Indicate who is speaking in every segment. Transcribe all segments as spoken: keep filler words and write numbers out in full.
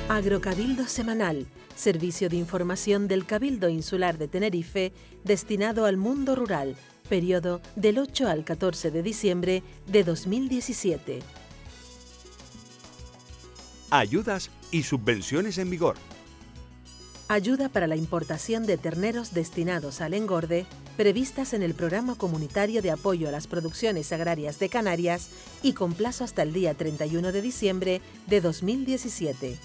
Speaker 1: Agrocabildo Semanal, servicio de información del Cabildo Insular de Tenerife destinado al mundo rural, periodo del ocho al catorce de diciembre de dos mil diecisiete.
Speaker 2: Ayudas y subvenciones en vigor.
Speaker 1: Ayuda para la importación de terneros destinados al engorde, previstas en el Programa Comunitario de Apoyo a las Producciones Agrarias de Canarias y con plazo hasta el día treinta y uno de diciembre de dos mil diecisiete.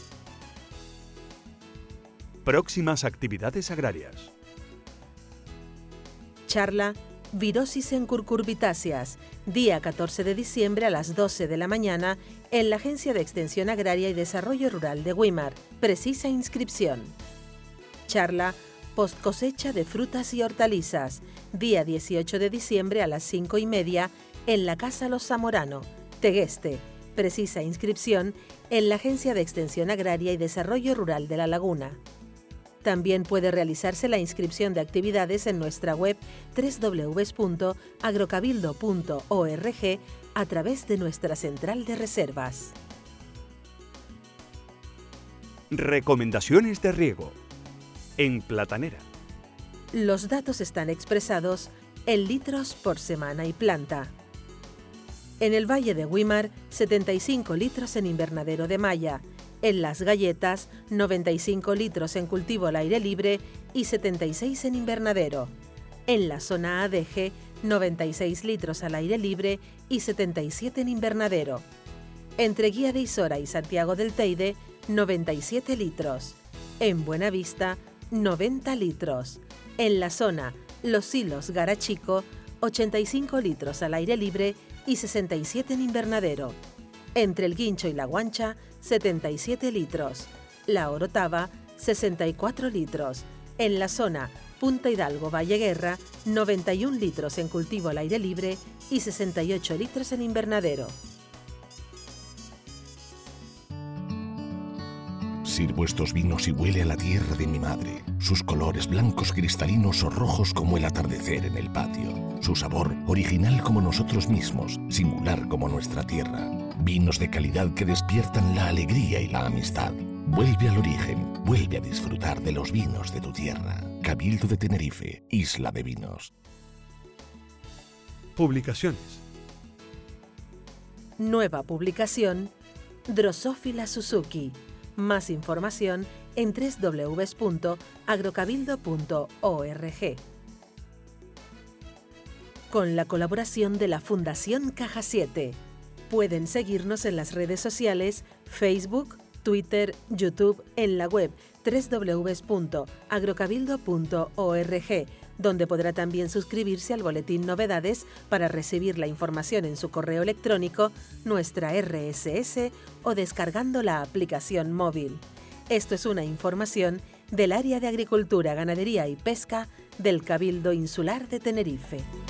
Speaker 2: Próximas actividades agrarias.
Speaker 1: Charla Virosis en curcurbitáceas, día catorce de diciembre a las doce de la mañana en la Agencia de Extensión Agraria y Desarrollo Rural de Güímar. Precisa inscripción. Charla Post cosecha de frutas y hortalizas, día dieciocho de diciembre a las cinco y media en la Casa Los Zamorano, Tegueste. Precisa inscripción en la Agencia de Extensión Agraria y Desarrollo Rural de La Laguna. También puede realizarse la inscripción de actividades en nuestra web doble u doble u doble u punto agrocabildo punto org a través de nuestra central de reservas.
Speaker 2: Recomendaciones de riego. En Platanera.
Speaker 1: Los datos están expresados en litros por semana y planta. En el Valle de Güímar, setenta y cinco litros en invernadero de malla. En Las Galletas, noventa y cinco litros en cultivo al aire libre y setenta y seis en invernadero. En la zona A D G, noventa y seis litros al aire libre y setenta y siete en invernadero. Entre Guía de Isora y Santiago del Teide, noventa y siete litros. En Buenavista, noventa litros. En la zona Los Silos Garachico, ochenta y cinco litros al aire libre y sesenta y siete en invernadero. Entre el Guincho y la Guancha, setenta y siete litros. La Orotava, sesenta y cuatro litros. En la zona Punta Hidalgo Valle Guerra, noventa y un litros en cultivo al aire libre y sesenta y ocho litros en invernadero.
Speaker 3: Sirvo estos vinos y huele a la tierra de mi madre. Sus colores blancos cristalinos o rojos como el atardecer en el patio. Su sabor original como nosotros mismos, singular como nuestra tierra. Vinos de calidad que despiertan la alegría y la amistad. Vuelve al origen, vuelve a disfrutar de los vinos de tu tierra. Cabildo de Tenerife, Isla de Vinos.
Speaker 2: Publicaciones.
Speaker 1: Nueva publicación, Drosophila Suzuki. Más información en doble u doble u doble u punto agrocabildo punto org. Con la colaboración de la Fundación Caja siete. Pueden seguirnos en las redes sociales, Facebook, Twitter, YouTube, en la web doble u doble u doble u punto agrocabildo punto org, donde podrá también suscribirse al boletín Novedades para recibir la información en su correo electrónico, nuestra erre ese ese o descargando la aplicación móvil. Esto es una información del Área de Agricultura, Ganadería y Pesca del Cabildo Insular de Tenerife.